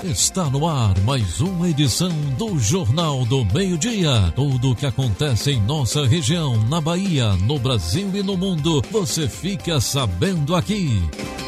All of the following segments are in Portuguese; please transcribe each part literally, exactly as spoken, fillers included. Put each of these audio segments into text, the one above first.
Está no ar mais uma edição do Jornal do Meio-Dia. Tudo o que acontece em nossa região, na Bahia, no Brasil e no mundo, você fica sabendo aqui.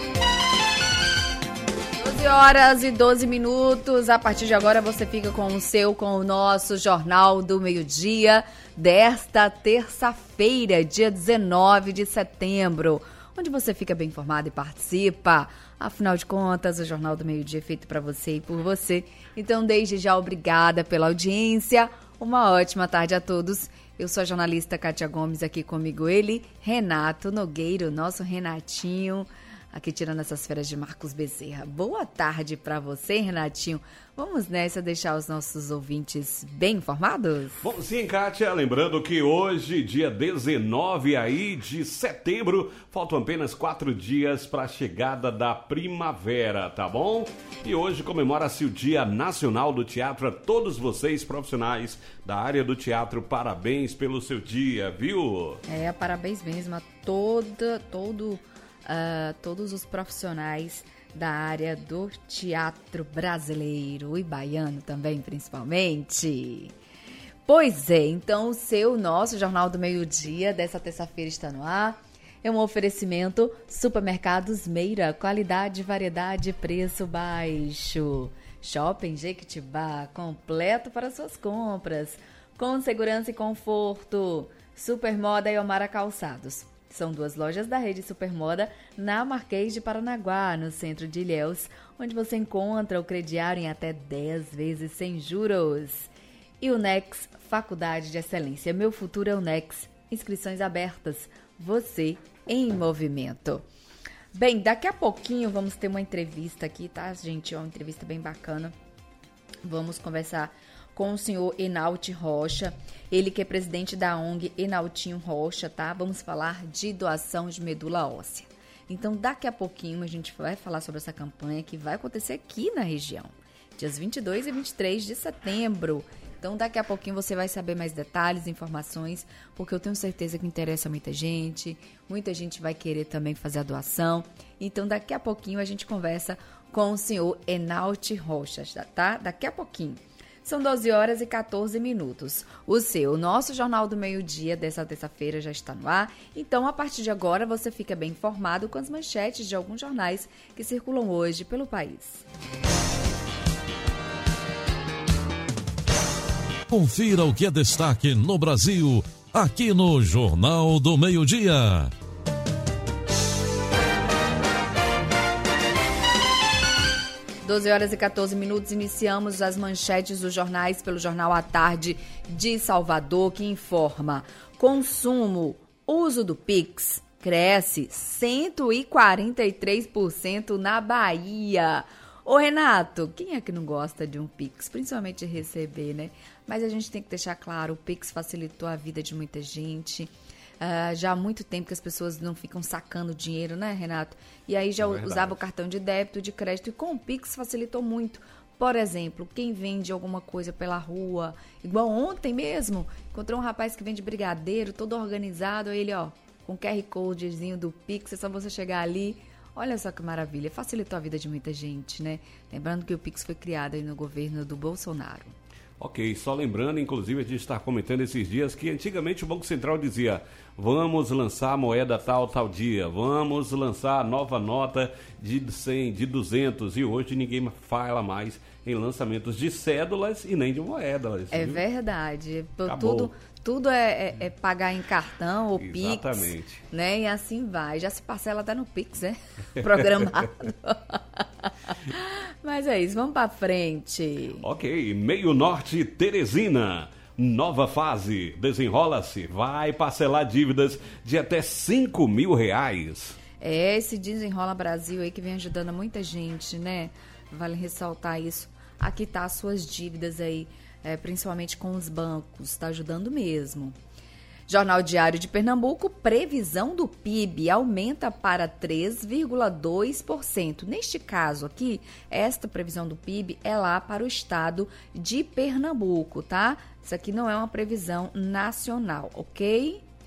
doze horas e doze minutos. A partir de agora você fica com o seu, com o nosso Jornal do Meio-Dia desta terça-feira, dia dezenove de setembro, onde você fica bem informado e participa. Afinal de contas, o Jornal do Meio-Dia é feito para você e por você. Então, desde já, obrigada pela audiência. Uma ótima tarde a todos. Eu sou a jornalista Kátia Gomes, aqui comigo ele, Renato Nogueiro, nosso Renatinho, aqui tirando essas férias de Marcos Bezerra. Boa tarde para você, Renatinho. Vamos nessa deixar os nossos ouvintes bem informados? Bom, sim, Kátia, lembrando que hoje, dia dezenove aí de setembro, faltam apenas quatro dias para a chegada da primavera, tá bom? E hoje comemora-se o Dia Nacional do Teatro. A todos vocês, profissionais da área do teatro, parabéns pelo seu dia, viu? É, parabéns mesmo a toda, todo... Uh, todos os profissionais da área do teatro brasileiro e baiano também, principalmente. Pois é, então o seu, nosso Jornal do Meio-Dia dessa terça-feira está no ar. É um oferecimento Supermercados Meira, qualidade, variedade, preço baixo. Shopping Jequitibá, completo para suas compras, com segurança e conforto. Supermoda e Omara Calçados. São duas lojas da rede Supermoda na Marquês de Paranaguá, no centro de Ilhéus, onde você encontra o crediário em até dez vezes sem juros. E o Nex, Faculdade de Excelência. Meu futuro é o Nex. Inscrições abertas. Você em movimento. Bem, daqui a pouquinho vamos ter uma entrevista aqui, tá, gente? Uma entrevista bem bacana. Vamos conversar com o senhor Enalti Rocha, ele que é presidente da O N G Enaltinho Rocha, tá? Vamos falar de doação de medula óssea. Então, daqui a pouquinho a gente vai falar sobre essa campanha que vai acontecer aqui na região, dias vinte e dois e vinte e três de setembro. Então, daqui a pouquinho você vai saber mais detalhes, informações, porque eu tenho certeza que interessa muita gente, muita gente vai querer também fazer a doação. Então, daqui a pouquinho a gente conversa com o senhor Enalti Rocha, tá? Daqui a pouquinho. São doze horas e quatorze minutos. O seu, o nosso Jornal do Meio-Dia dessa terça-feira já está no ar. Então, a partir de agora, você fica bem informado com as manchetes de alguns jornais que circulam hoje pelo país. Confira o que é destaque no Brasil, aqui no Jornal do Meio-Dia. doze horas e quatorze minutos, iniciamos as manchetes dos jornais pelo Jornal à Tarde de Salvador, que informa: consumo, uso do Pix cresce cento e quarenta e três por cento na Bahia. Ô Renato, quem é que não gosta de um Pix? Principalmente de receber, né? Mas a gente tem que deixar claro, o Pix facilitou a vida de muita gente. Uh, já há muito tempo que as pessoas não ficam sacando dinheiro, né, Renato? E aí já é usava o cartão de débito, de crédito, e com o Pix facilitou muito. Por exemplo, quem vende alguma coisa pela rua, igual ontem mesmo, encontrei um rapaz que vende brigadeiro, todo organizado, aí ele, ó, com Q R Codezinho do Pix, é só você chegar ali. Olha só que maravilha, facilitou a vida de muita gente, né? Lembrando que o Pix foi criado aí no governo do Bolsonaro. Ok, só lembrando, inclusive a gente está comentando esses dias que antigamente o Banco Central dizia: vamos lançar a moeda tal, tal dia, vamos lançar a nova nota de cem, de duzentos, e hoje ninguém fala mais em lançamentos de cédulas e nem de moedas. É viu? Verdade, tudo, tudo é, é, é pagar em cartão ou Pix. Exatamente. Né? E assim vai, já se parcela até no Pix, né? Programado. Mas é isso, vamos pra frente. Ok, Meio Norte, Teresina. Nova fase, desenrola-se, vai parcelar dívidas de até cinco mil reais. É, esse Desenrola Brasil aí que vem ajudando muita gente, né? Vale ressaltar isso. Aqui tá as suas dívidas aí, é, principalmente com os bancos, tá ajudando mesmo. Jornal Diário de Pernambuco, previsão do P I B aumenta para três vírgula dois por cento. Neste caso aqui, esta previsão do P I B é lá para o estado de Pernambuco, tá? Isso aqui não é uma previsão nacional, ok?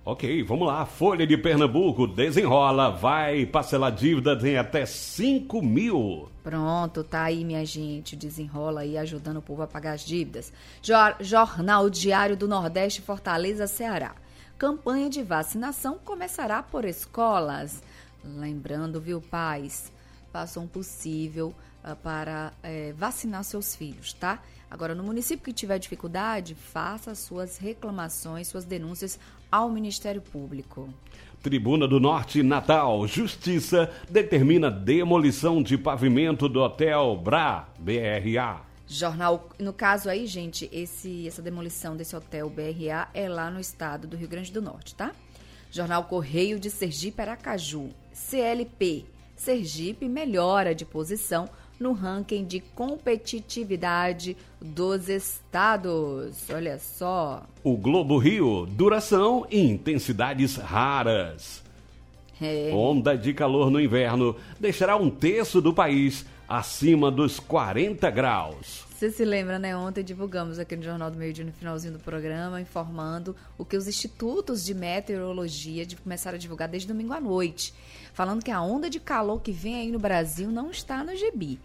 Ok, vamos lá. Folha de Pernambuco desenrola, vai parcelar dívidas em até cinco mil. Pronto, tá aí, minha gente. Desenrola aí, ajudando o povo a pagar as dívidas. Jor- Jornal Diário do Nordeste, Fortaleza, Ceará. Campanha de vacinação começará por escolas. Lembrando, viu, pais, façam o possível uh, para uh, vacinar seus filhos, tá? Agora, no município que tiver dificuldade, faça suas reclamações, suas denúncias ao Ministério Público. Tribuna do Norte, Natal. Justiça determina demolição de pavimento do Hotel Bra, B R A. Jornal, no caso aí, gente, esse, essa demolição desse hotel B R A é lá no estado do Rio Grande do Norte, tá? Jornal Correio de Sergipe, Aracaju. C L P. Sergipe melhora de posição no ranking de competitividade dos estados. Olha só. O Globo Rio, duração e intensidades raras. É. Onda de calor no inverno deixará um terço do país acima dos quarenta graus. Você se lembra, né? Ontem divulgamos aqui no Jornal do Meio Dia, no finalzinho do programa, informando o que os institutos de meteorologia começaram a divulgar desde domingo à noite. Falando que a onda de calor que vem aí no Brasil não está no gibi.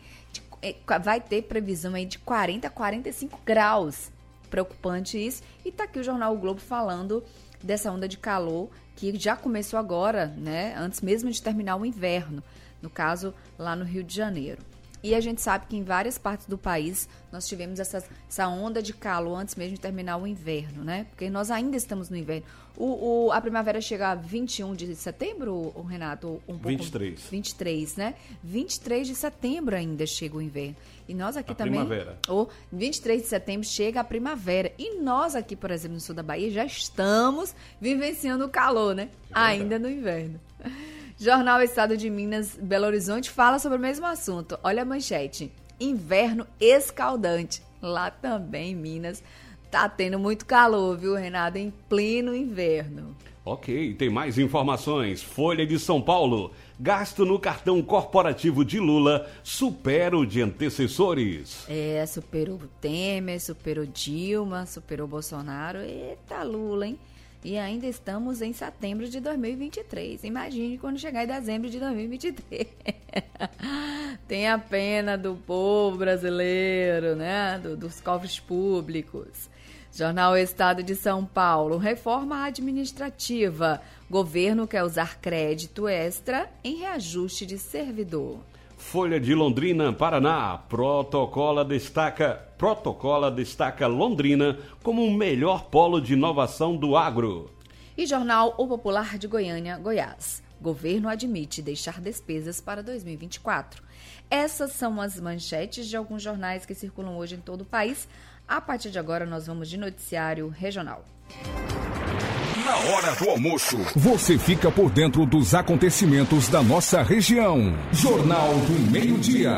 Vai ter previsão aí de quarenta a quarenta e cinco graus. Preocupante isso. E tá aqui o Jornal o Globo falando dessa onda de calor que já começou agora, né? Antes mesmo de terminar o inverno. No caso, lá no Rio de Janeiro. E a gente sabe que em várias partes do país nós tivemos essa, essa onda de calor antes mesmo de terminar o inverno, né? Porque nós ainda estamos no inverno. O, o, a primavera chega a vinte e um de setembro, o Renato? Um pouco, vinte e três. vinte e três, né? vinte e três de setembro ainda chega o inverno. E nós aqui a também... primavera. O vinte e três de setembro chega a primavera. E nós aqui, por exemplo, no sul da Bahia, já estamos vivenciando o calor, né? É ainda no inverno. Jornal Estado de Minas, Belo Horizonte, fala sobre o mesmo assunto. Olha a manchete. Inverno escaldante. Lá também, em Minas, tá tendo muito calor, viu, Renato? Em pleno inverno. Ok, tem mais informações. Folha de São Paulo. Gasto no cartão corporativo de Lula supera o de antecessores. É, superou o Temer, superou Dilma, superou Bolsonaro. Eita, Lula, hein? E ainda estamos em setembro de dois mil e vinte e três. Imagine quando chegar em dezembro de dois mil e vinte e três. Tenha pena do povo brasileiro, né? Do, dos cofres públicos. Jornal Estado de São Paulo. Reforma administrativa. Governo quer usar crédito extra em reajuste de servidor. Folha de Londrina, Paraná. Protocola destaca, Protocola destaca Londrina como o melhor polo de inovação do agro. E Jornal O Popular de Goiânia, Goiás. Governo admite deixar despesas para dois mil e vinte e quatro. Essas são as manchetes de alguns jornais que circulam hoje em todo o país. A partir de agora, nós vamos de noticiário regional. Na hora do almoço, você fica por dentro dos acontecimentos da nossa região. Jornal do Meio-Dia.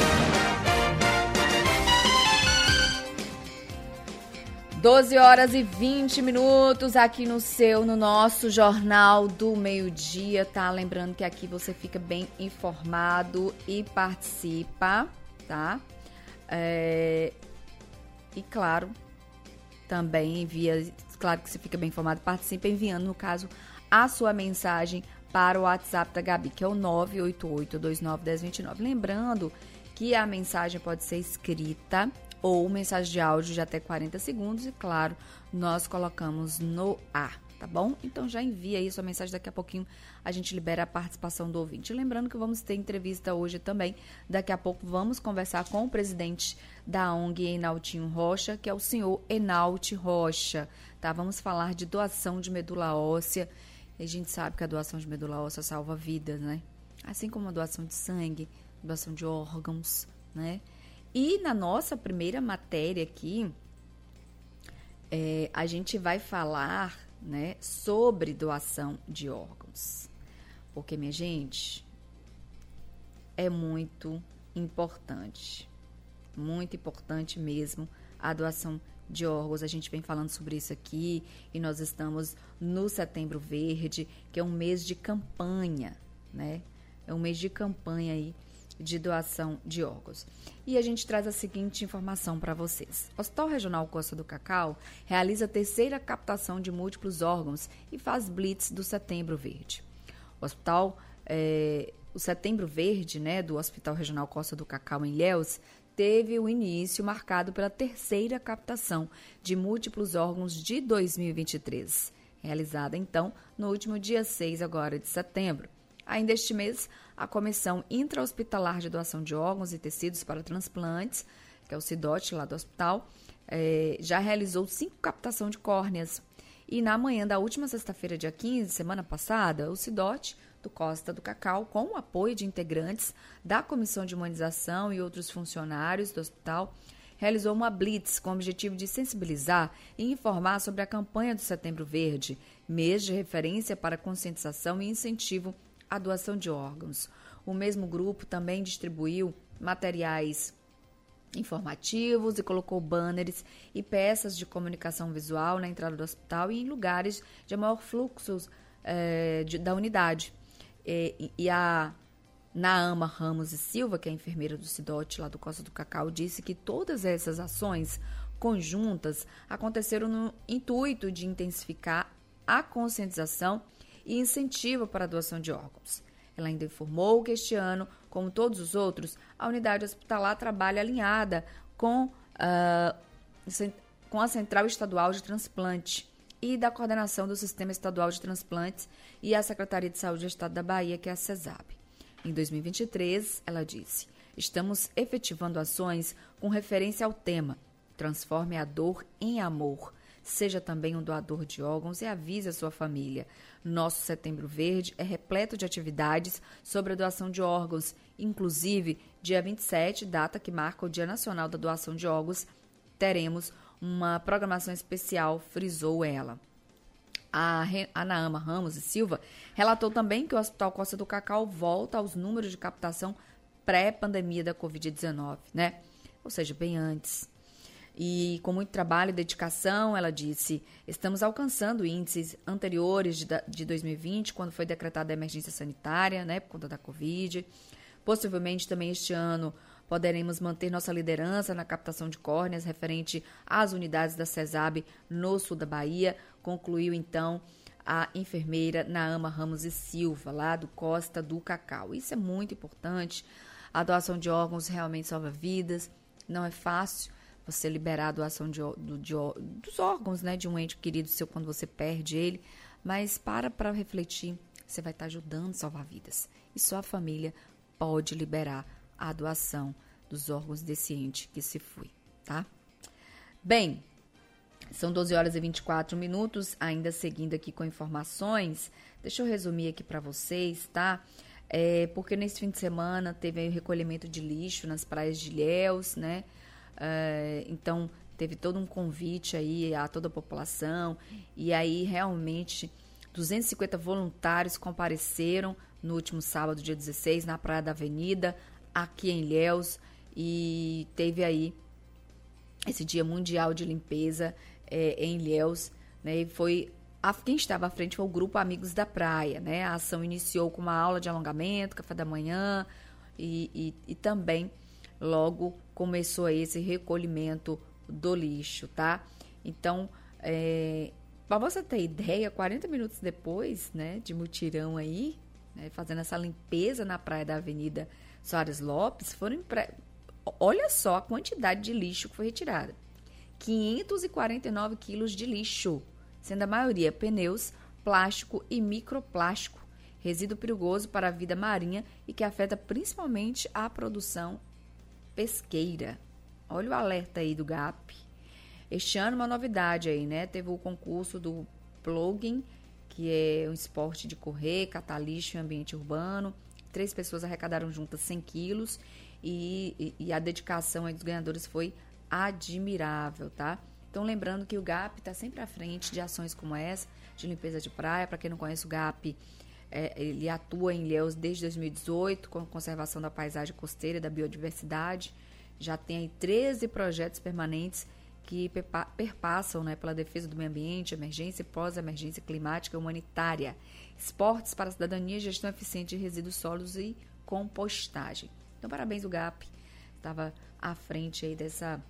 doze horas e vinte minutos aqui no seu, no nosso Jornal do Meio-Dia, tá? Lembrando que aqui você fica bem informado e participa, tá? É... E claro, também envia, claro que você fica bem informado, participa enviando, no caso, a sua mensagem para o WhatsApp da Gabi, que é o nove oito oito, dois nove um zero dois nove. Lembrando que a mensagem pode ser escrita ou mensagem de áudio de até quarenta segundos e, claro, nós colocamos no ar, tá bom? Então já envia aí sua mensagem, daqui a pouquinho a gente libera a participação do ouvinte. Lembrando que vamos ter entrevista hoje também, daqui a pouco vamos conversar com o presidente da O N G Enaltinho Rocha, que é o senhor Enalti Rocha, tá? Vamos falar de doação de medula óssea, e a gente sabe que a doação de medula óssea salva vidas, né? Assim como a doação de sangue, doação de órgãos, né? E na nossa primeira matéria aqui, é, a gente vai falar, né, sobre doação de órgãos. Porque, minha gente, é muito importante, muito importante mesmo a doação de órgãos. A gente vem falando sobre isso aqui e nós estamos no Setembro Verde, que é um mês de campanha, né? É um mês de campanha aí de doação de órgãos. E a gente traz a seguinte informação para vocês. O Hospital Regional Costa do Cacau realiza a terceira captação de múltiplos órgãos e faz blitz do Setembro Verde. O hospital, é, o Setembro Verde, né, do Hospital Regional Costa do Cacau em Ilhéus, teve o início marcado pela terceira captação de múltiplos órgãos de dois mil e vinte e três, realizada então no último dia seis agora de setembro. Ainda este mês, a Comissão Intra-Hospitalar de Doação de Órgãos e Tecidos para Transplantes, que é o CIDOT lá do hospital, eh, já realizou cinco captações de córneas. E na manhã da última sexta-feira, dia quinze, semana passada, o CIDOT do Costa do Cacau, com o apoio de integrantes da Comissão de Imunização e outros funcionários do hospital, realizou uma blitz com o objetivo de sensibilizar e informar sobre a campanha do Setembro Verde, mês de referência para conscientização e incentivo à doação de órgãos. O mesmo grupo também distribuiu materiais informativos e colocou banners e peças de comunicação visual na entrada do hospital e em lugares de maior fluxo eh, de, da unidade. E, e a Naama Ramos e Silva, que é a enfermeira do CIDOT lá do Costa do Cacau, disse que todas essas ações conjuntas aconteceram no intuito de intensificar a conscientização e incentivo para a doação de órgãos. Ela ainda informou que este ano, como todos os outros, a unidade hospitalar trabalha alinhada com, uh, com a Central Estadual de Transplante e da coordenação do Sistema Estadual de Transplantes e a Secretaria de Saúde do Estado da Bahia, que é a CESAB. Em dois mil e vinte e três, ela disse, estamos efetivando ações com referência ao tema Transforme a dor em amor. Seja também um doador de órgãos e avise a sua família. Nosso Setembro Verde é repleto de atividades sobre a doação de órgãos, inclusive dia vinte e sete, data que marca o Dia Nacional da Doação de Órgãos, teremos uma programação especial, frisou ela. A, a Naama Ramos e Silva relatou também que o Hospital Costa do Cacau volta aos números de captação pré-pandemia da covid dezenove, né? Ou seja, bem antes. E com muito trabalho e dedicação, ela disse, estamos alcançando índices anteriores de, de dois mil e vinte, quando foi decretada a emergência sanitária, né, por conta da Covid. Possivelmente também este ano poderemos manter nossa liderança na captação de córneas referente às unidades da CESAB no sul da Bahia, concluiu então a enfermeira Naama Ramos e Silva, lá do Costa do Cacau. Isso é muito importante, a doação de órgãos realmente salva vidas, não é fácil você liberar a doação de, de, de, dos órgãos, né, de um ente querido seu quando você perde ele, mas para para refletir, você vai estar ajudando a salvar vidas. E só a família pode liberar a doação dos órgãos desse ente que se foi, tá? Bem, são doze horas e vinte e quatro minutos, ainda seguindo aqui com informações, deixa eu resumir aqui para vocês, tá? É, porque nesse fim de semana teve aí o recolhimento de lixo nas praias de Ilhéus, né? Uh, então, teve todo um convite aí a toda a população e aí realmente duzentos e cinquenta voluntários compareceram no último sábado, dia dezesseis, na Praia da Avenida, aqui em Ilhéus, e teve aí esse Dia Mundial de Limpeza é, em Ilhéus, né, e foi, a, quem estava à frente foi o Grupo Amigos da Praia, né, a ação iniciou com uma aula de alongamento, café da manhã e, e, e também logo começou aí esse recolhimento do lixo, tá? Então, é, para você ter ideia, quarenta minutos depois, né, de mutirão aí, né, fazendo essa limpeza na praia da Avenida Soares Lopes, foram impre... olha só a quantidade de lixo que foi retirada. quinhentos e quarenta e nove quilos de lixo, sendo a maioria pneus, plástico e microplástico, resíduo perigoso para a vida marinha e que afeta principalmente a produção pesqueira. Olha o alerta aí do G A P. Este ano uma novidade aí, né? Teve o concurso do plugging, que é um esporte de correr, catar lixo em ambiente urbano. Três pessoas arrecadaram juntas cem quilos e, e, e a dedicação aí dos ganhadores foi admirável, tá? Então, lembrando que o G A P está sempre à frente de ações como essa, de limpeza de praia. Para quem não conhece o G A P, É, ele atua em Ilhéus desde dois mil e dezoito com a conservação da paisagem costeira e da biodiversidade. Já tem aí treze projetos permanentes que perpa perpassam, né, pela defesa do meio ambiente, emergência e pós-emergência climática e humanitária, esportes para a cidadania, gestão eficiente de resíduos sólidos e compostagem. Então, parabéns o G A P, estava à frente aí dessa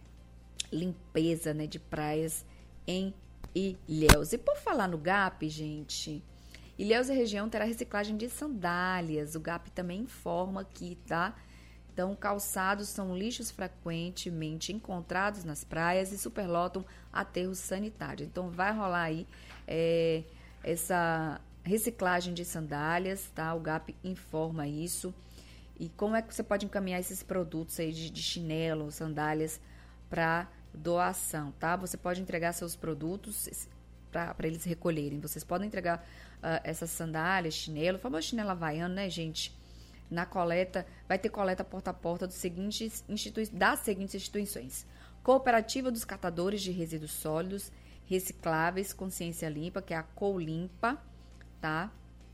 limpeza, né, de praias em Ilhéus. E por falar no G A P, gente, Ilhéus e região terá reciclagem de sandálias. O G A P também informa aqui, tá? Então, calçados são lixos frequentemente encontrados nas praias e superlotam aterros sanitários. Então, vai rolar aí é, essa reciclagem de sandálias, tá? O G A P informa isso. E como é que você pode encaminhar esses produtos aí de, de chinelo, sandálias para doação, tá? Você pode entregar seus produtos para eles recolherem. Vocês podem entregar uh, essas sandálias, chinelo, o famoso chinelo havaiano, né, gente? Na coleta, vai ter coleta porta a porta dos seguintes institui- das seguintes instituições. Cooperativa dos Catadores de Resíduos Sólidos Recicláveis Consciência Limpa, que é a Colimpa, tá?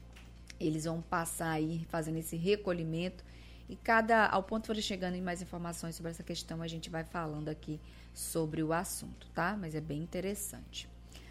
Eles vão passar aí fazendo esse recolhimento e cada, ao ponto que for chegando em mais informações sobre essa questão, a gente vai falando aqui sobre o assunto, tá? Mas é bem interessante.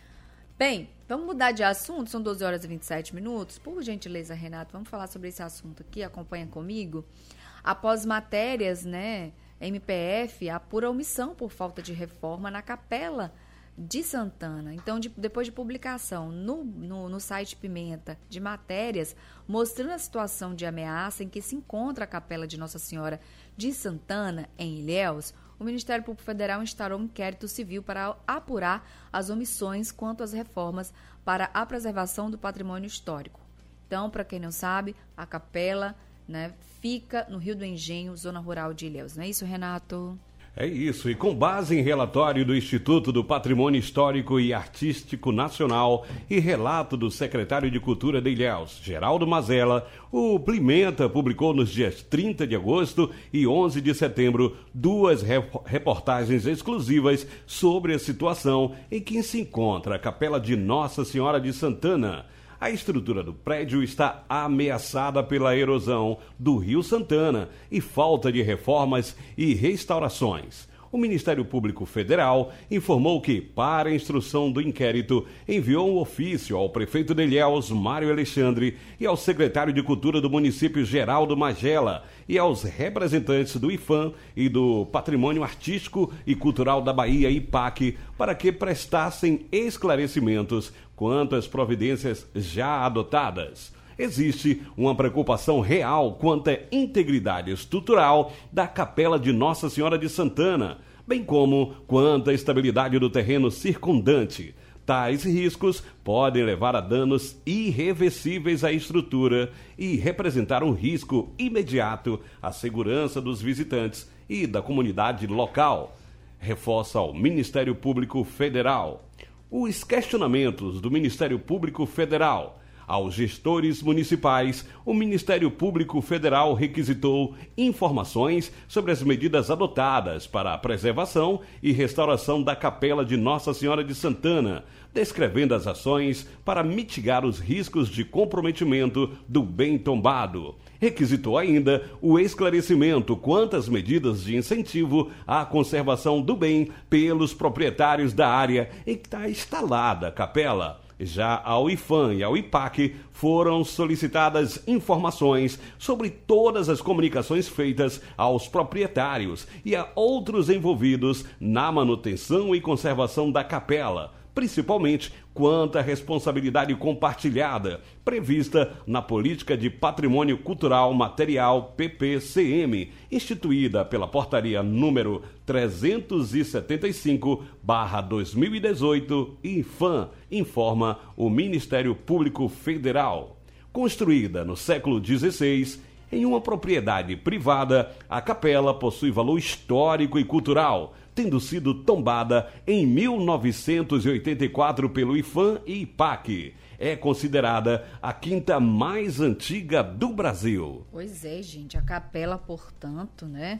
Bem, vamos mudar de assunto, são doze horas e vinte e sete minutos. Por gentileza, Renato, vamos falar sobre esse assunto aqui, acompanha comigo. Após matérias, né, M P F apura omissão por falta de reforma na Capela de Santana. Então, de, depois de publicação no, no, no site Pimenta de matérias, mostrando a situação de ameaça em que se encontra a Capela de Nossa Senhora de Santana, em Ilhéus, o Ministério Público Federal instaurou um inquérito civil para apurar as omissões quanto às reformas para a preservação do patrimônio histórico. Então, para quem não sabe, a capela, né, fica no Rio do Engenho, zona rural de Ilhéus. Não é isso, Renato? É isso, e com base em relatório do Instituto do Patrimônio Histórico e Artístico Nacional e relato do secretário de Cultura de Ilhéus, Geraldo Mazella, o Pimenta publicou nos dias trinta de agosto e onze de setembro duas reportagens exclusivas sobre a situação em que se encontra a Capela de Nossa Senhora de Santana. A estrutura do prédio está ameaçada pela erosão do Rio Santana e falta de reformas e restaurações. O Ministério Público Federal informou que, para a instrução do inquérito, enviou um ofício ao prefeito de Ilhéus, Mário Alexandre, e ao secretário de Cultura do município, Geraldo Mazella, e aos representantes do I F A M e do Patrimônio Artístico e Cultural da Bahia, I P A C, para que prestassem esclarecimentos quanto às providências já adotadas. Existe uma preocupação real quanto à integridade estrutural da Capela de Nossa Senhora de Santana, bem como quanto à estabilidade do terreno circundante. Tais riscos podem levar a danos irreversíveis à estrutura e representar um risco imediato à segurança dos visitantes e da comunidade local, reforça o Ministério Público Federal. Os questionamentos do Ministério Público Federal aos gestores municipais, o Ministério Público Federal requisitou informações sobre as medidas adotadas para a preservação e restauração da Capela de Nossa Senhora de Santana, descrevendo as ações para mitigar os riscos de comprometimento do bem tombado. Requisitou ainda o esclarecimento quanto às medidas de incentivo à conservação do bem pelos proprietários da área em que está instalada a capela. Já ao I F A M e ao I P A C foram solicitadas informações sobre todas as comunicações feitas aos proprietários e a outros envolvidos na manutenção e conservação da capela, principalmente quanto à responsabilidade compartilhada prevista na Política de Patrimônio Cultural Material P P C M, instituída pela Portaria número trezentos e setenta e cinco barra dois mil e dezoito, I F A M, informa o Ministério Público Federal. Construída no século dezesseis, em uma propriedade privada, a capela possui valor histórico e cultural, tendo sido tombada em mil novecentos e oitenta e quatro pelo I F A M e I P A C. É considerada a quinta mais antiga do Brasil. Pois é, gente, a capela, portanto, né?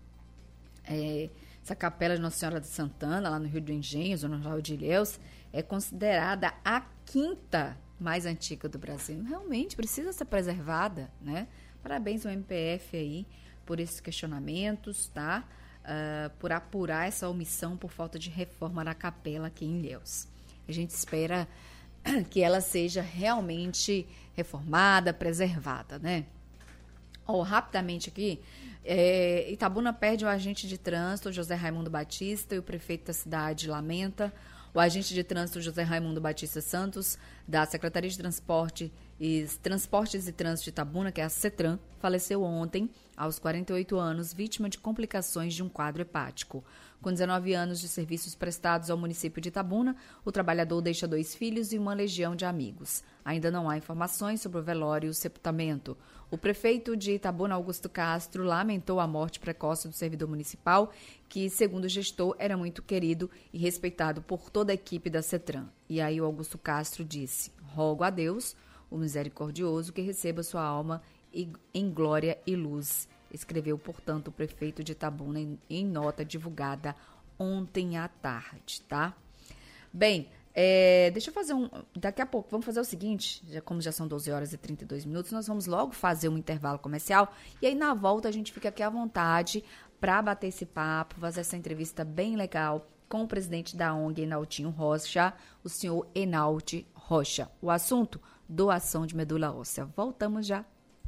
É, essa capela de Nossa Senhora de Santana, lá no Rio do Engenho, zona rural de Ilhéus, é considerada a quinta mais antiga do Brasil. Realmente precisa ser preservada, né? Parabéns ao M P F aí por esses questionamentos, tá? Uh, por apurar essa omissão por falta de reforma na capela aqui em Ilhéus. A gente espera que ela seja realmente reformada, preservada, né? Oh, rapidamente aqui, é, Itabuna perde o agente de trânsito, José Raimundo Batista, e o prefeito da cidade lamenta. O agente de trânsito, José Raimundo Batista Santos, da Secretaria de Transporte e Transportes e Trânsito de Itabuna, que é a CETRAN, faleceu ontem, aos quarenta e oito anos, vítima de complicações de um quadro hepático. Com dezenove anos de serviços prestados ao município de Itabuna, o trabalhador deixa dois filhos e uma legião de amigos. Ainda não há informações sobre o velório e o sepultamento. O prefeito de Itabuna, Augusto Castro, lamentou a morte precoce do servidor municipal, que, segundo o gestor, era muito querido e respeitado por toda a equipe da CETRAN. E aí o Augusto Castro disse: rogo a Deus, o misericordioso, que receba sua alma em glória e luz. Escreveu, portanto, o prefeito de Itabuna em, em nota divulgada ontem à tarde, tá? Bem, é, deixa eu fazer um... Daqui a pouco, vamos fazer o seguinte, já, como já são doze horas e trinta e dois minutos, nós vamos logo fazer um intervalo comercial e aí na volta a gente fica aqui à vontade para bater esse papo, fazer essa entrevista bem legal com o presidente da O N G Enaltinho Rocha, o senhor Enalte Rocha. O assunto, doação de medula óssea. Voltamos já.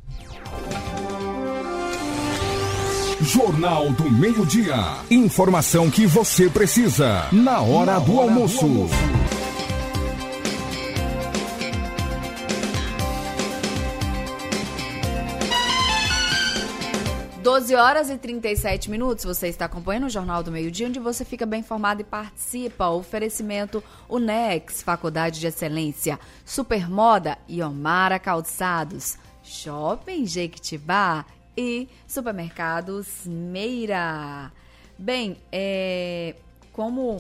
Jornal do Meio-Dia. Informação que você precisa na hora, na do, hora almoço. do almoço. doze horas e trinta e sete minutos, você está acompanhando o Jornal do Meio-Dia, onde você fica bem informado e participa. Oferecimento Unex, Faculdade de Excelência, Supermoda e Omara Calçados, Shopping Jequitibá e Supermercados Meira. Bem, é, como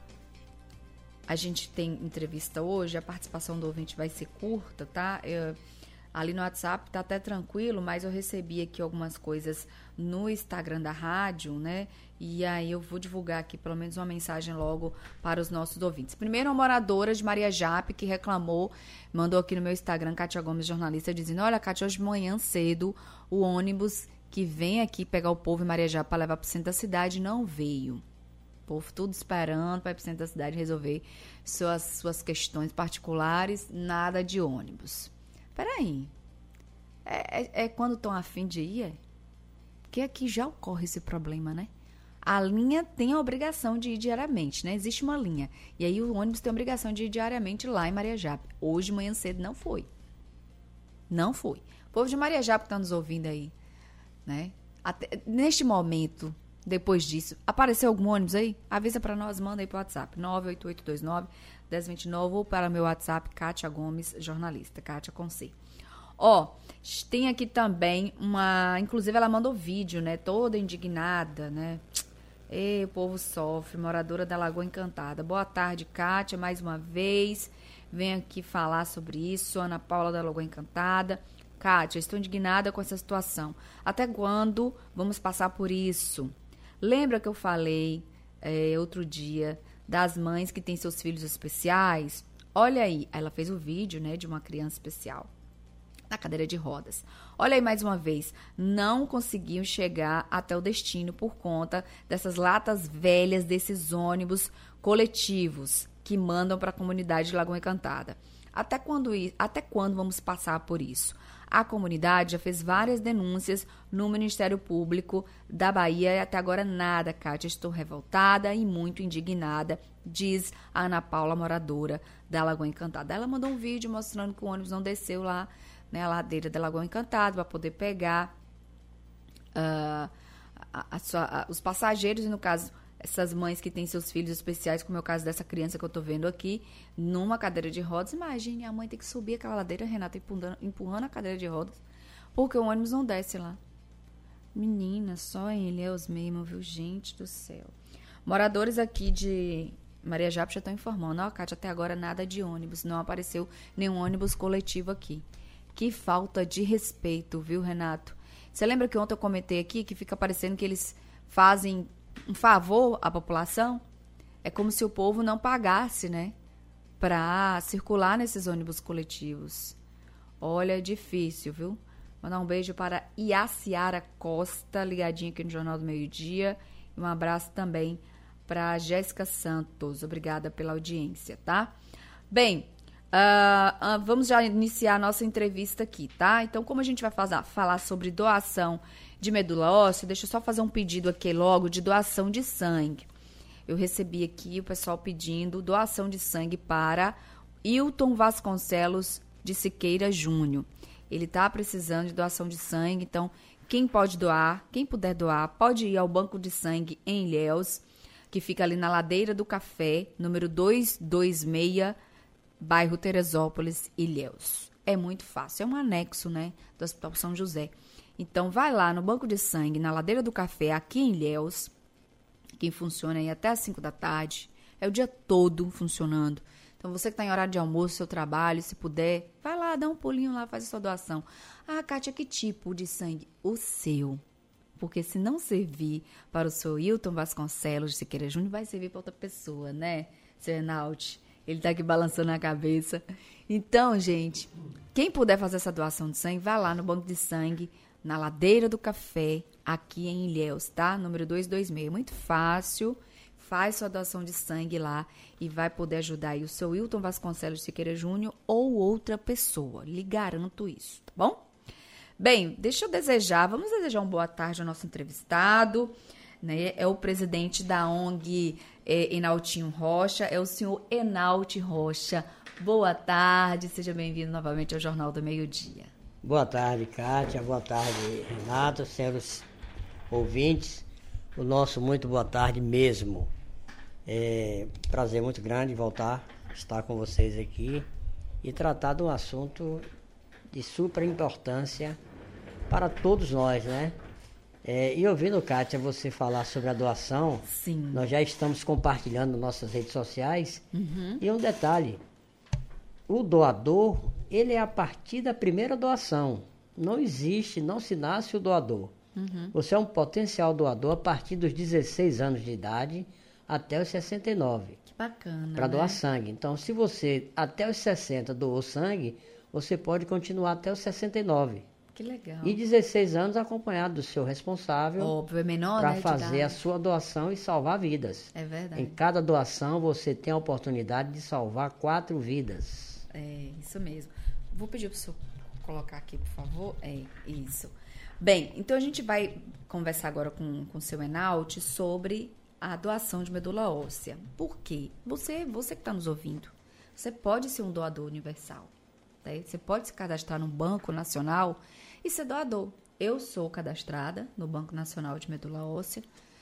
a gente tem entrevista hoje, a participação do ouvinte vai ser curta, tá? Eu, ali no WhatsApp tá até tranquilo, mas eu recebi aqui algumas coisas no Instagram da rádio, né? E aí eu vou divulgar aqui pelo menos uma mensagem logo para os nossos ouvintes. Primeiro, uma moradora de Maria Jape que reclamou, mandou aqui no meu Instagram, Kátia Gomes, jornalista, dizendo: olha, Kátia, hoje de manhã cedo, o ônibus que vem aqui pegar o povo em Maria Jape para levar para o centro da cidade não veio. O povo tudo esperando para ir para o centro da cidade resolver suas, suas questões particulares, nada de ônibus. Peraí, é, é, é quando estão a fim de ir? É? Porque aqui já ocorre esse problema, né? A linha tem a obrigação de ir diariamente, né? Existe uma linha. E aí o ônibus tem a obrigação de ir diariamente lá em Maria Jape. Hoje, manhã cedo, não foi. Não foi. O povo de Maria Jape que está nos ouvindo aí, né? Até, neste momento, depois disso, apareceu algum ônibus aí? Avisa para nós, manda aí pro WhatsApp. nove oito oito dois nove, um zero dois nove ou para meu WhatsApp, Kátia Gomes, jornalista. Kátia com C. Ó, tem aqui também uma... Inclusive, ela mandou vídeo, né? Toda indignada, né? E o povo sofre, moradora da Lagoa Encantada. Boa tarde, Kátia, mais uma vez. Venho aqui falar sobre isso. Ana Paula da Lagoa Encantada. Kátia, estou indignada com essa situação. Até quando vamos passar por isso? Lembra que eu falei é, outro dia das mães que têm seus filhos especiais? Olha aí, ela fez o vídeo, né, de uma criança especial na cadeira de rodas. Olha aí mais uma vez, não conseguiam chegar até o destino por conta dessas latas velhas, desses ônibus coletivos que mandam para a comunidade de Lagoa Encantada. Até quando, até quando vamos passar por isso? A comunidade já fez várias denúncias no Ministério Público da Bahia e até agora nada, Kátia. Estou revoltada e muito indignada, diz a Ana Paula, moradora da Lagoa Encantada. Ela mandou um vídeo mostrando que o ônibus não desceu lá, né, a ladeira da Lagoa Encantada, para poder pegar uh, a, a sua, a, os passageiros, e no caso, essas mães que têm seus filhos especiais, como é o caso dessa criança que eu tô vendo aqui, numa cadeira de rodas. Imagine, a mãe tem que subir aquela ladeira, Renata, empurrando, empurrando a cadeira de rodas, porque o ônibus não desce lá. Menina, só em Ilhéus mesmo, viu? Gente do céu. Moradores aqui de Maria Jape já estão informando. Ó, Kátia, até agora nada de ônibus, não apareceu nenhum ônibus coletivo aqui. Que falta de respeito, viu, Renato? Você lembra que ontem eu comentei aqui que fica parecendo que eles fazem um favor à população? É como se o povo não pagasse, né, para circular nesses ônibus coletivos. Olha, é difícil, viu? Mandar um beijo para Iaciara Costa, ligadinha aqui no Jornal do Meio-Dia. E um abraço também para Jéssica Santos. Obrigada pela audiência, tá? Bem, Uh, uh, vamos já iniciar a nossa entrevista aqui, tá? Então, como a gente vai fazer, falar sobre doação de medula óssea, deixa eu só fazer um pedido aqui logo de doação de sangue. Eu recebi aqui o pessoal pedindo doação de sangue para Hilton Vasconcelos de Siqueira Júnior. Ele está precisando de doação de sangue, então quem pode doar, quem puder doar, pode ir ao Banco de Sangue em Ilhéus, que fica ali na Ladeira do Café, número duzentos e vinte e seis, bairro Teresópolis, Ilhéus. É muito fácil, é um anexo, né, do Hospital São José. Então, vai lá no Banco de Sangue, na Ladeira do Café, aqui em Ilhéus, que funciona aí até às cinco da tarde. É o dia todo funcionando. Então, você que está em horário de almoço, seu trabalho, se puder, vai lá, dá um pulinho lá, faz a sua doação. Ah, Kátia, que tipo de sangue? O seu. Porque se não servir para o seu Hilton Vasconcelos de Siqueira Júnior, vai servir para outra pessoa, né, seu Renalte? Ele tá aqui balançando a cabeça. Então, gente, quem puder fazer essa doação de sangue, vai lá no Banco de Sangue, na Ladeira do Café, aqui em Ilhéus, tá? Número duzentos e vinte e seis. Muito fácil. Faz sua doação de sangue lá e vai poder ajudar aí o seu Hilton Vasconcelos de Siqueira Júnior ou outra pessoa. Lhe garanto isso, tá bom? Bem, deixa eu desejar, vamos desejar uma boa tarde ao nosso entrevistado, né? É o presidente da O N G é, Enaltinho Rocha, é o senhor Enalte Rocha. Boa tarde, seja bem-vindo novamente ao Jornal do Meio-Dia. Boa tarde, Kátia, boa tarde, Renato, senhores ouvintes, o nosso muito boa tarde mesmo. É um prazer muito grande voltar a estar com vocês aqui e tratar de um assunto de super importância para todos nós, né? É, e ouvindo, Kátia, você falar sobre a doação, sim, nós já estamos compartilhando nas nossas redes sociais. Uhum. E um detalhe, o doador, ele é a partir da primeira doação. Não existe, não se nasce o doador. Uhum. Você é um potencial doador a partir dos dezesseis anos de idade até os sessenta e nove. Que bacana, para né? doar sangue. Então, se você até os sessenta doou sangue, você pode continuar até os sessenta e nove. Que legal. E dezesseis anos acompanhado do seu responsável. Óbvio, é menor, para né, fazer a sua doação e salvar vidas. É verdade. Em cada doação, você tem a oportunidade de salvar quatro vidas. É, isso mesmo. Vou pedir para o senhor colocar aqui, por favor. É, isso. Bem, então a gente vai conversar agora com, com o seu Enalte sobre a doação de medula óssea. Por quê? Você, você que está nos ouvindo, você pode ser um doador universal. Né? Você pode se cadastrar no Banco Nacional e ser doador. Eu sou cadastrada no Banco Nacional de Medula Óssea.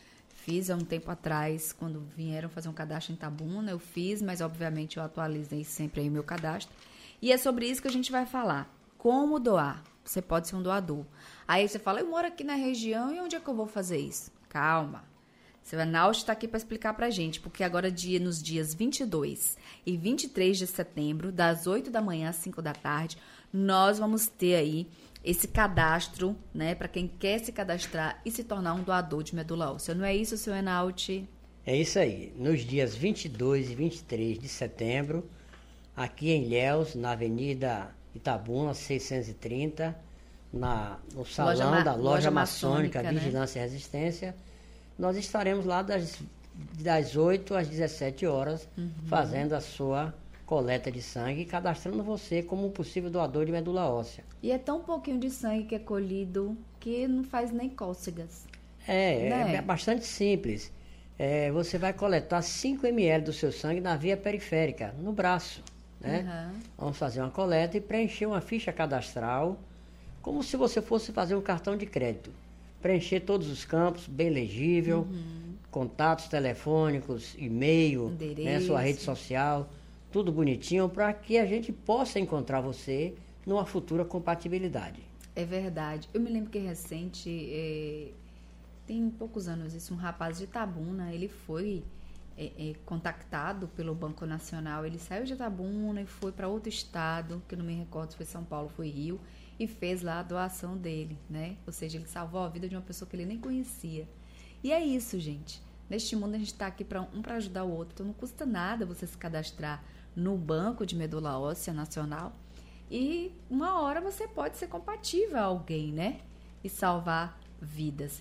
Fiz há um tempo atrás, quando vieram fazer um cadastro em Itabuna, eu fiz, mas obviamente eu atualizei sempre aí o meu cadastro. E é sobre isso que a gente vai falar. Como doar? Você pode ser um doador. Aí você fala, eu moro aqui na região, e onde é que eu vou fazer isso? Calma. Seu Enalte está aqui para explicar para a gente, porque agora dia, nos dias vinte e dois e vinte e três de setembro, das oito da manhã às cinco da tarde, nós vamos ter aí esse cadastro, né, para quem quer se cadastrar e se tornar um doador de medula óssea. Não é isso, seu Enalte? É isso aí. Nos dias vinte e dois e vinte e três de setembro, aqui em Ilhéus, na Avenida Itabuna, seiscentos e trinta, na, no salão loja, da Loja, loja Maçônica, Maçônica, Vigilância né? e Resistência. Nós estaremos lá das, das oito às dezessete horas, uhum, fazendo a sua coleta de sangue e cadastrando você como um possível doador de medula óssea. E é tão pouquinho de sangue que é colhido que não faz nem cócegas. É, né? é bastante simples. É, você vai coletar cinco mililitros do seu sangue na via periférica, no braço. Né? Uhum. Vamos fazer uma coleta e preencher uma ficha cadastral, como se você fosse fazer um cartão de crédito. Preencher todos os campos, bem legível, uhum, contatos telefônicos, e-mail, né, sua rede social, tudo bonitinho, para que a gente possa encontrar você numa futura compatibilidade. É verdade. Eu me lembro que recente, é, tem poucos anos isso, um rapaz de Itabuna, ele foi é, é, contactado pelo Banco Nacional, ele saiu de Itabuna e foi para outro estado, que não me recordo se foi São Paulo, foi Rio, e fez lá a doação dele, né? Ou seja, ele salvou a vida de uma pessoa que ele nem conhecia. E é isso, gente. Neste mundo a gente está aqui para um para ajudar o outro. Então não custa nada você se cadastrar no Banco de Medula Óssea Nacional e uma hora você pode ser compatível a alguém, né? E salvar vidas.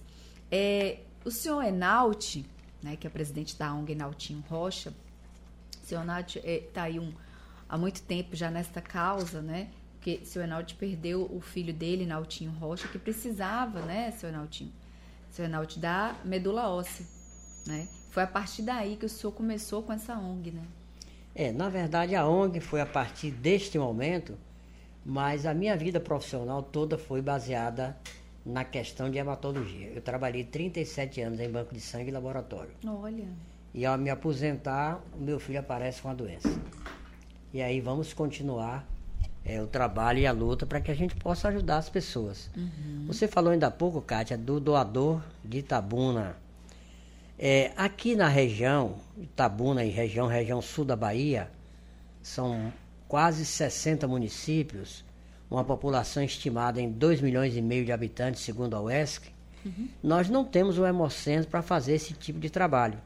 É, o senhor Enalte, né, que é presidente da O N G Enaltinho Rocha, o senhor Enalte está é, aí um, há muito tempo já nesta causa, né? Porque seu Enalti perdeu o filho dele, Naltinho Rocha, que precisava, né, seu Enaltinho? Seu Enalti, da medula óssea, né? Foi a partir daí que o senhor começou com essa O N G, né? É, na verdade a O N G foi a partir deste momento, mas a minha vida profissional toda foi baseada na questão de hematologia. Eu trabalhei trinta e sete anos em banco de sangue e laboratório. Olha. E ao me aposentar, o meu filho aparece com a doença. E aí vamos continuar é, o trabalho e a luta para que a gente possa ajudar as pessoas. Uhum. Você falou ainda há pouco, Kátia, do doador de Itabuna. É, aqui na região, Itabuna e região, região sul da Bahia, são quase sessenta municípios, uma população estimada em dois milhões e meio de habitantes, segundo a U E S C. Uhum. Nós não temos o Hemocentro para fazer esse tipo de trabalho.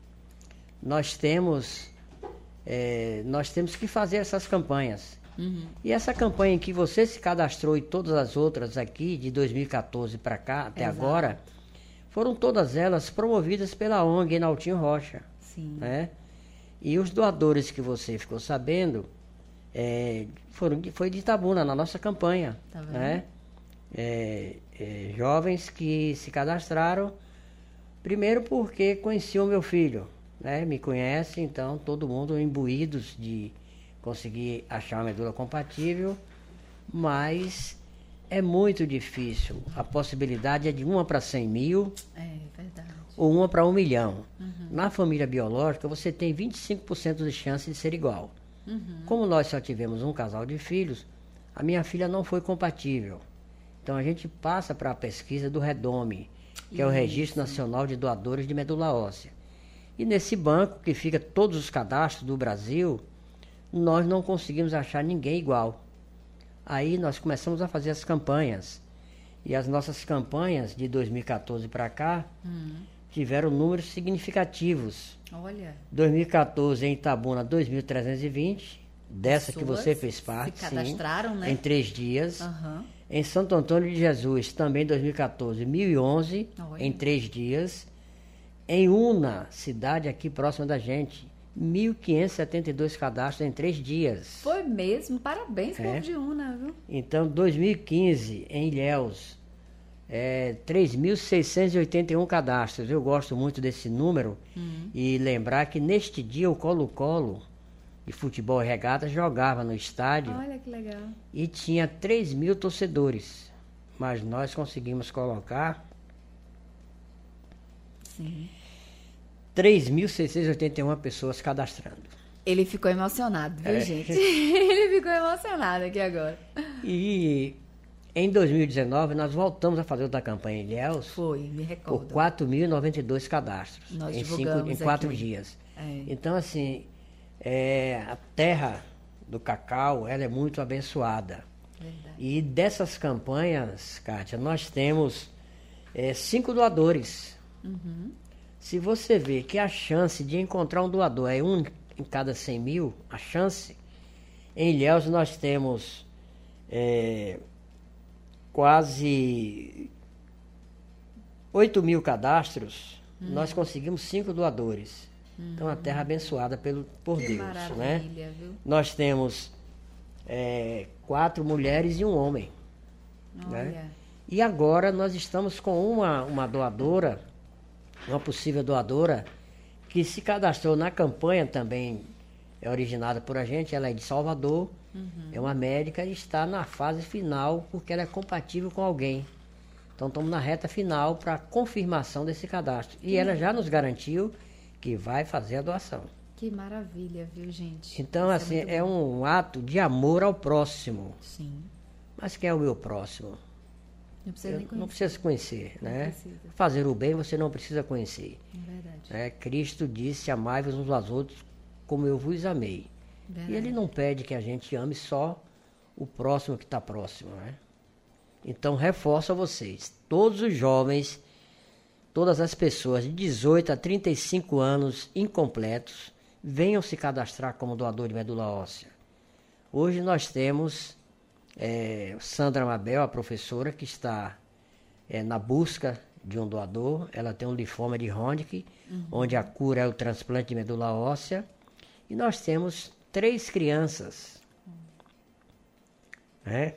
Nós temos, é, nós temos que fazer essas campanhas. Uhum. E essa campanha em que você se cadastrou e todas as outras aqui, de dois mil e quatorze para cá, até Exato. Agora, foram todas elas promovidas pela O N G Naltinho Rocha. Sim. Né? E os doadores que você ficou sabendo, é, foram, foi de Itabuna, na nossa campanha. Tá vendo? Né? É, é, jovens que se cadastraram, primeiro porque conheciam meu filho. Né? Me conhece, então todo mundo imbuídos de conseguir achar uma medula compatível, mas é muito difícil. A possibilidade é de uma para cem mil, é verdade, ou uma para um milhão. Uhum. Na família biológica, você tem vinte e cinco por cento de chance de ser igual. Uhum. Como nós só tivemos um casal de filhos, a minha filha não foi compatível. Então a gente passa para a pesquisa do REDOME, que Isso. é o Registro Nacional de Doadores de Medula Óssea. E nesse banco, que fica todos os cadastros do Brasil, nós não conseguimos achar ninguém igual. Aí nós começamos a fazer as campanhas. E as nossas campanhas de dois mil e quatorze para cá hum. tiveram números significativos. Olha. dois mil e quatorze em Itabuna, dois mil trezentos e vinte. Dessa Pessoas que você fez parte. Se cadastraram, sim, né? Em três dias. Uhum. Em Santo Antônio de Jesus, também em dois mil e quatorze, mil e onze, Olha. Em três dias. Em Una, cidade aqui próxima da gente, mil quinhentos e setenta e dois cadastros em três dias. Foi mesmo? Parabéns, é. povo de Una, viu? Então, dois mil e quinze, em Ilhéus, é, três mil seiscentos e oitenta e um cadastros. Eu gosto muito desse número. Uhum. E lembrar que neste dia o Colo-Colo de futebol e regata jogava no estádio. Olha que legal. E tinha três mil torcedores. Mas nós conseguimos colocar Sim. três mil seiscentos e oitenta e uma pessoas cadastrando. Ele ficou emocionado, viu, é. gente? Ele ficou emocionado aqui agora. E em dois mil e dezenove, nós voltamos a fazer outra campanha em Ilhéus. Foi, me recordo. Por quatro mil e noventa e dois cadastros. Nós em, divulgamos cinco, em quatro aqui. dias. É. Então, assim, é, a terra do cacau, ela é muito abençoada. Verdade. E dessas campanhas, Kátia, nós temos é, cinco doadores. Uhum. Se você vê que a chance de encontrar um doador é um em cada cem mil, a chance, em Ilhéus nós temos é, quase oito mil cadastros, hum. nós conseguimos cinco doadores. Hum. Então, a terra abençoada pelo, por que Deus. Maravilha, Né? Viu? Nós temos é, quatro mulheres e um homem. Olha. Né? E agora nós estamos com uma, uma doadora, uma possível doadora, que se cadastrou na campanha também, é originada por a gente, ela é de Salvador, uhum. é uma médica e está na fase final, porque ela é compatível com alguém. Então estamos na reta final para confirmação desse cadastro. E que ela já nos garantiu que vai fazer a doação. Que maravilha, viu, gente? Então, Isso assim, é, é um ato de amor ao próximo. Sim. Mas quem é o meu próximo? Não precisa, nem não precisa conhecer, não né? Precisa. Fazer o bem você não precisa conhecer. É verdade. Né? Cristo disse, amai-vos uns aos outros como eu vos amei. Verdade. E ele não pede que a gente ame só o próximo que está próximo, né? Então, reforço a vocês, todos os jovens, todas as pessoas de dezoito a trinta e cinco anos incompletos, venham se cadastrar como doador de medula óssea. Hoje nós temos é, Sandra Mabel, a professora, que está é, na busca de um doador. Ela tem um linfoma de Hodgkin, uhum. onde a cura é o transplante de medula óssea. E nós temos três crianças. Né?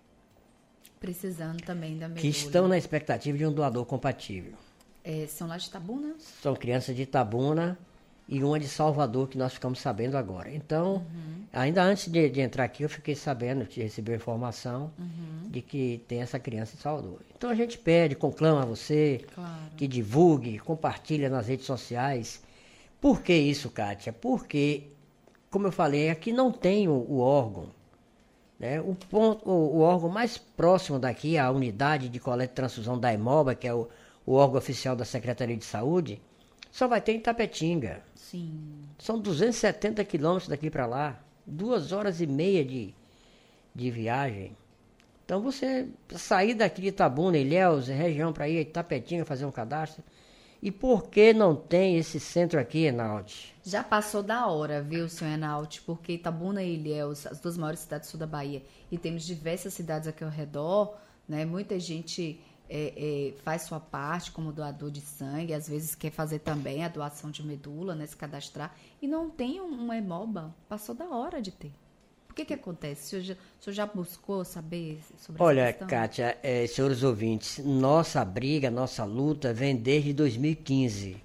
Precisando também da medula. Que estão na expectativa de um doador compatível. É, são lá de Itabuna? São crianças de Itabuna e uma de Salvador, que nós ficamos sabendo agora. Então, uhum. ainda antes de, de entrar aqui, eu fiquei sabendo, de receber informação uhum. de que tem essa criança em Salvador. Então, a gente pede, conclama a você, claro. que divulgue, compartilhe nas redes sociais. Por que isso, Kátia? Porque, como eu falei, aqui não tem o, o órgão. Né? O, ponto, o, o órgão mais próximo daqui, a unidade de coleta e transfusão da Hemoba, que é o, o órgão oficial da Secretaria de Saúde, só vai ter em Itapetinga. Sim. São duzentos e setenta quilômetros daqui para lá, duas horas e meia de, de viagem. Então você sair daqui de Itabuna, Ilhéus, região para ir a Itapetinga fazer um cadastro. E por que não tem esse centro aqui, Enalte? Já passou da hora, viu, senhor Enalte? Porque Itabuna e Ilhéus, as duas maiores cidades do sul da Bahia, e temos diversas cidades aqui ao redor, né? Muita gente é, é, faz sua parte como doador de sangue, às vezes quer fazer também a doação de medula, né? Se cadastrar, e não tem um, um Hemoba. Passou da hora de ter. O que que acontece? O senhor já, o senhor já buscou saber sobre Olha, essa questão? Kátia, é, senhores ouvintes, nossa briga, nossa luta vem desde dois mil e quinze,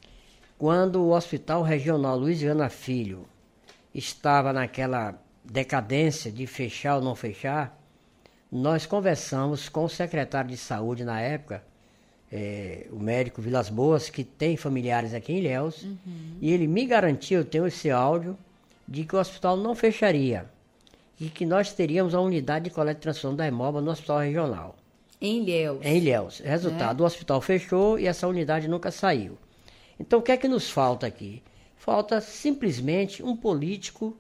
quando o Hospital Regional Luiz Viana Filho estava naquela decadência de fechar ou não fechar. Nós conversamos com o secretário de saúde na época, é, o médico Vilas Boas, que tem familiares aqui em Ilhéus, uhum. e ele me garantiu, eu tenho esse áudio, de que o hospital não fecharia e que nós teríamos a unidade de coleta e transfusão da Hemoba no hospital regional. Em Ilhéus. Em Ilhéus. Resultado, é. o hospital fechou e essa unidade nunca saiu. Então, o que é que nos falta aqui? Falta simplesmente um político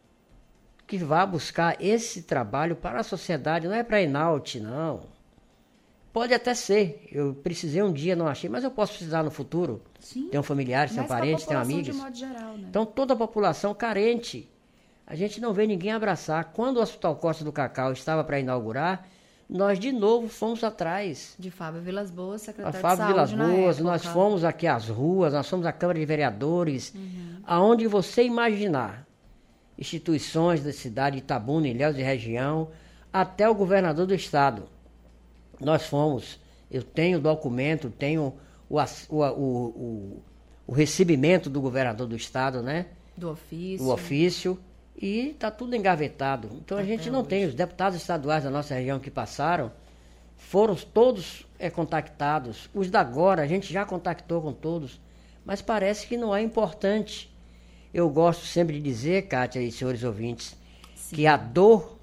que vá buscar esse trabalho para a sociedade, não é para a Enalte, não. Pode até ser. Eu precisei um dia, não achei, mas eu posso precisar no futuro. Sim. Tenho familiares, tenho parentes, tenho amigos. De modo geral, né? Então, toda a população carente. A gente não vê ninguém abraçar. Quando o Hospital Costa do Cacau estava para inaugurar, nós de novo fomos atrás. De Fábio Vilas Boas, secretário a Fábio de Saúde Vilas Boas, nós fomos aqui às ruas, nós fomos à Câmara de Vereadores, uhum. aonde você imaginar. Instituições da cidade de Itabuna, Ilhéus e região, até o governador do estado. Nós fomos, eu tenho documento, tenho o, o, o, o, o recebimento do governador do estado, né? Do ofício. O ofício, e está tudo engavetado. Então até a gente não hoje. Tem, os deputados estaduais da nossa região que passaram, foram todos é, contactados. Os da agora, a gente já contactou com todos, mas parece que não é importante. Eu gosto sempre de dizer, Kátia e senhores ouvintes, Sim. que a dor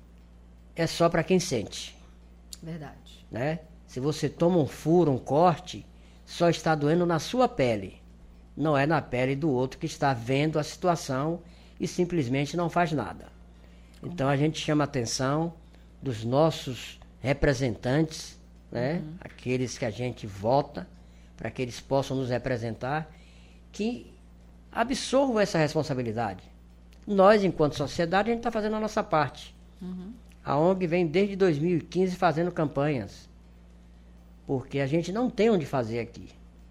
é só para quem sente. Verdade. Né? Se você toma um furo, um corte, só está doendo na sua pele. Não é na pele do outro que está vendo a situação e simplesmente não faz nada. Então a gente chama a atenção dos nossos representantes, né? Uhum. Aqueles que a gente vota, para que eles possam nos representar, que absorvam essa responsabilidade. Nós, enquanto sociedade, a gente está fazendo a nossa parte. Uhum. A O N G vem desde dois mil e quinze fazendo campanhas, porque a gente não tem onde fazer aqui.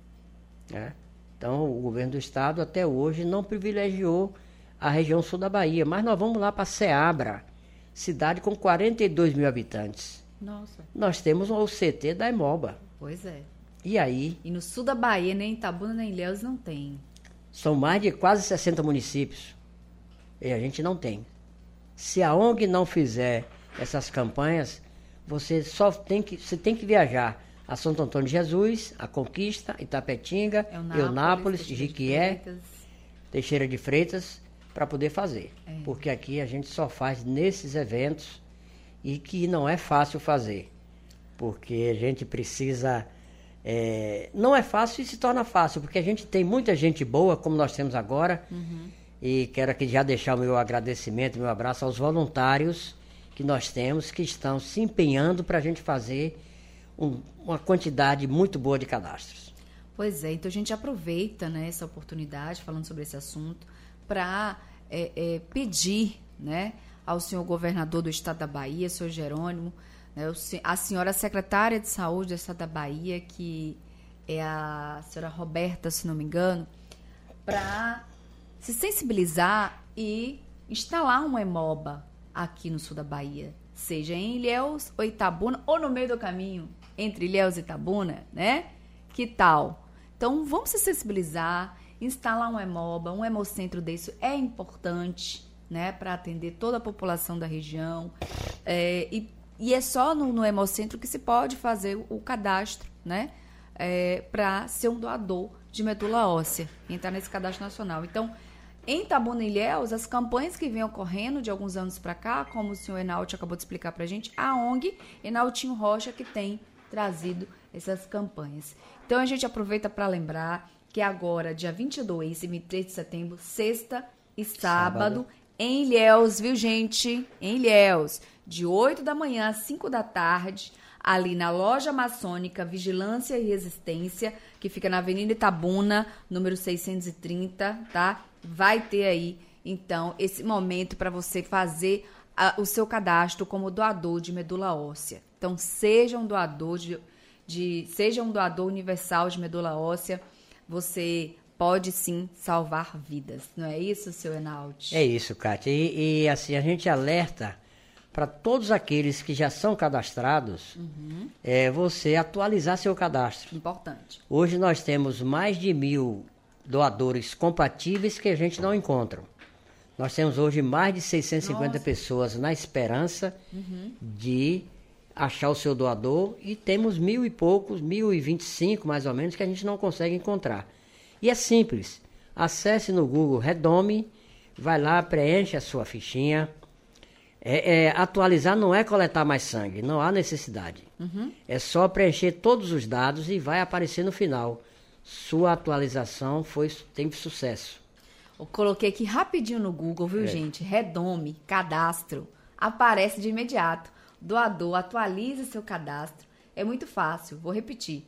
Né? Então, o governo do estado até hoje não privilegiou a região sul da Bahia, mas nós vamos lá para Ceabra, cidade com quarenta e dois mil habitantes. Nossa. Nós temos o C T da Hemoba. Pois é. E aí? E no sul da Bahia, nem Itabuna nem Ilhéus não tem. São mais de quase sessenta municípios. E a gente não tem. Se a O N G não fizer essas campanhas, você só tem que, você tem que viajar a Santo Antônio de Jesus, a Conquista, Itapetinga, Eunápolis, Eunápolis Jiquié, Teixeira de Freitas, para poder fazer. É. Porque aqui a gente só faz nesses eventos e que não é fácil fazer. Porque a gente precisa... É, não é fácil e se torna fácil, porque a gente tem muita gente boa, como nós temos agora, uhum. e quero aqui já deixar o meu agradecimento, meu abraço aos voluntários que nós temos, que estão se empenhando para a gente fazer um, uma quantidade muito boa de cadastros. Pois é, então a gente aproveita, né, essa oportunidade, falando sobre esse assunto, para é, é, pedir, né, ao senhor governador do estado da Bahia, senhor Jerônimo, a senhora secretária de saúde do estado da Bahia, que é a senhora Roberta, se não me engano, para se sensibilizar e instalar um Hemoba aqui no sul da Bahia, seja em Ilhéus ou Itabuna, ou no meio do caminho, entre Ilhéus e Itabuna, né? Que tal? Então, vamos se sensibilizar, instalar um Hemoba, um hemocentro desse é importante, né? Para atender toda a população da região. É, e, e é só no, no hemocentro que se pode fazer o, o cadastro, né? É, para ser um doador de medula óssea, entrar nesse cadastro nacional. Então, em Itabuna e Ilhéus, as campanhas que vêm ocorrendo de alguns anos para cá, como o senhor Enalti acabou de explicar para a gente, a ONG Enaltinho Rocha que tem trazido essas campanhas. Então, a gente aproveita para lembrar que agora, dia vinte e dois e vinte e três de setembro, sexta e sábado, sábado, em Ilhéus, viu, gente? Em Ilhéus, de oito da manhã às cinco da tarde, ali na Loja Maçônica Vigilância e Resistência, que fica na Avenida Itabuna, número seiscentos e trinta, tá? Vai ter aí, então, esse momento para você fazer a, o seu cadastro como doador de medula óssea. Então, seja um doador de, de seja um doador universal de medula óssea, você pode sim salvar vidas. Não é isso, seu Enalti? É isso, Kátia. E, e assim, a gente alerta para todos aqueles que já são cadastrados, uhum. é, você atualizar seu cadastro. Importante. Hoje nós temos mais de mil doadores compatíveis que a gente não encontra. Nós temos hoje mais de seiscentas e cinquenta Nossa. Pessoas na esperança uhum. de achar o seu doador e temos mil e poucos, mil e vinte e cinco mais ou menos, que a gente não consegue encontrar. E é simples, acesse no Google Redome, vai lá, preenche a sua fichinha. É, é, atualizar não é coletar mais sangue, não há necessidade. Uhum. É só preencher todos os dados e vai aparecer no final. Sua atualização foi, teve sucesso. Eu coloquei aqui rapidinho no Google, viu, é. gente? Redome, cadastro. Aparece de imediato. Doador, atualize seu cadastro. É muito fácil, vou repetir.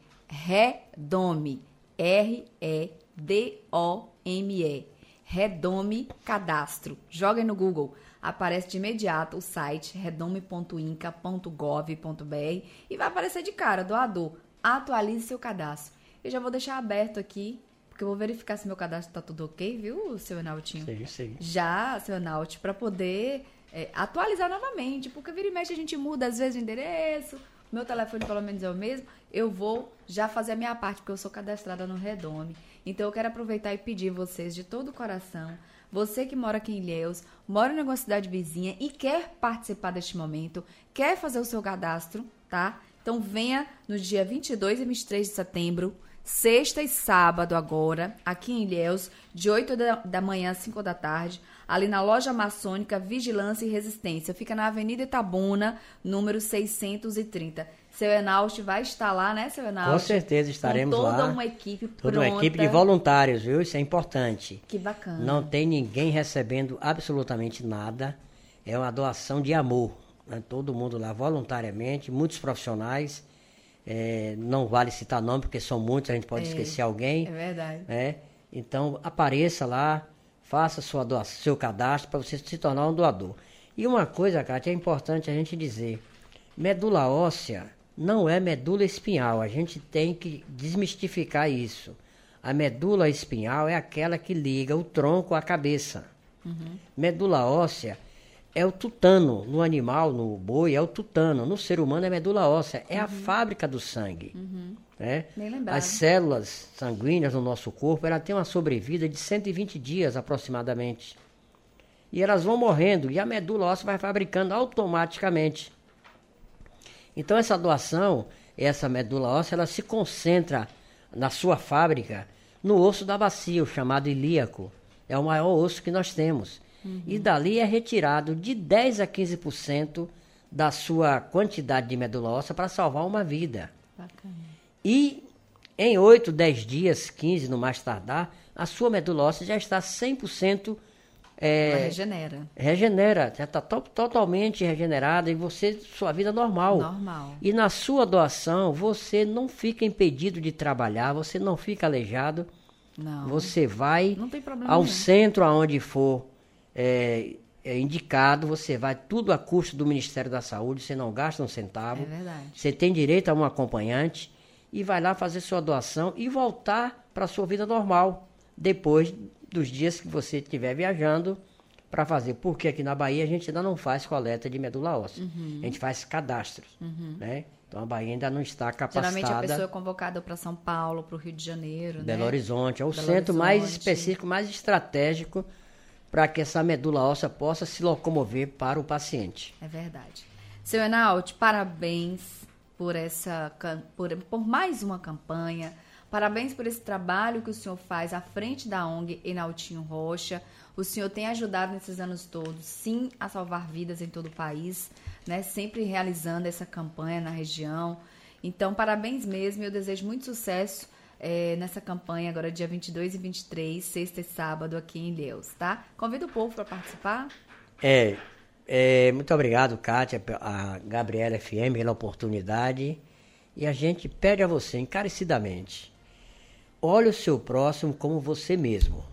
Redome, R E D O M E. Redome Cadastro. Joga no Google. Aparece de imediato o site redome ponto inca ponto gov ponto br e vai aparecer de cara, doador. Atualize seu cadastro. Eu já vou deixar aberto aqui, porque eu vou verificar se meu cadastro está tudo ok, viu, seu Enaltinho? Sim, sim. Já, seu Enalti, para poder é, atualizar novamente, porque vira e mexe a gente muda às vezes o endereço, meu telefone pelo menos é o mesmo, eu vou já fazer a minha parte, porque eu sou cadastrada no Redome. Então eu quero aproveitar e pedir vocês de todo o coração, você que mora aqui em Ilhéus, mora em alguma cidade vizinha e quer participar deste momento, quer fazer o seu cadastro, tá? Então venha no dia vinte e dois e vinte e três de setembro, sexta e sábado agora, aqui em Ilhéus, de oito da manhã às cinco da tarde, ali na Loja Maçônica Vigilância e Resistência. Fica na Avenida Itabuna, número seiscentos e trinta. Seu Enalti vai estar lá, né, seu Enalti? Com certeza estaremos com toda lá. Toda uma equipe toda pronta. Toda uma equipe de voluntários, viu? Isso é importante. Que bacana. Não tem ninguém recebendo absolutamente nada. É uma doação de amor. Né? Todo mundo lá voluntariamente, muitos profissionais. É, não vale citar nome, porque são muitos, a gente pode é, esquecer alguém. É verdade. Né? Então, apareça lá, faça sua doação, seu cadastro para você se tornar um doador. E uma coisa, Kátia, é importante a gente dizer. Medula óssea não é medula espinhal, a gente tem que desmistificar isso. A medula espinhal é aquela que liga o tronco à cabeça. Uhum. Medula óssea é o tutano, no animal, no boi, é o tutano. No ser humano é medula óssea, é uhum. a fábrica do sangue. Uhum. Né? As células sanguíneas no nosso corpo, ela tem uma sobrevida de cento e vinte dias aproximadamente. E elas vão morrendo, e a medula óssea vai fabricando automaticamente. Então essa doação, essa medula óssea, ela se concentra na sua fábrica, no osso da bacia, o chamado ilíaco. É o maior osso que nós temos. Uhum. E dali é retirado de dez a quinze por cento da sua quantidade de medula óssea para salvar uma vida. Bacana. E em oito, dez dias, quinze no mais tardar, a sua medula óssea já está cem por cento É, Ela regenera. Regenera, já está to- totalmente regenerada e você, sua vida normal. Normal. E na sua doação, você não fica impedido de trabalhar, você não fica aleijado. Não. Você vai não tem problema ao nenhum. centro aonde for é, é indicado, você vai tudo a custo do Ministério da Saúde, você não gasta um centavo. É verdade. Você tem direito a um acompanhante e vai lá fazer sua doação e voltar para a sua vida normal, depois dos dias que você estiver viajando para fazer. Porque aqui na Bahia a gente ainda não faz coleta de medula óssea. Uhum. A gente faz cadastros, uhum. né? Então a Bahia ainda não está capacitada. Geralmente a pessoa é convocada para São Paulo, para o Rio de Janeiro, Belo né? Horizonte. É o Belo centro Horizonte. mais específico, mais estratégico para que essa medula óssea possa se locomover para o paciente. É verdade. Seu Enalti, parabéns por, essa, por, por mais uma campanha. Parabéns por esse trabalho que o senhor faz à frente da O N G Enaltinho Rocha. O senhor tem ajudado nesses anos todos, sim, a salvar vidas em todo o país, né? Sempre realizando essa campanha na região. Então, parabéns mesmo. Eu desejo muito sucesso é, nessa campanha agora dia vinte e dois e vinte e três, sexta e sábado aqui em Ilhéus, tá? Convido o povo para participar. É, é, muito obrigado, Kátia, a Gabriela F M pela oportunidade. E a gente pede a você encarecidamente, olhe o seu próximo como você mesmo.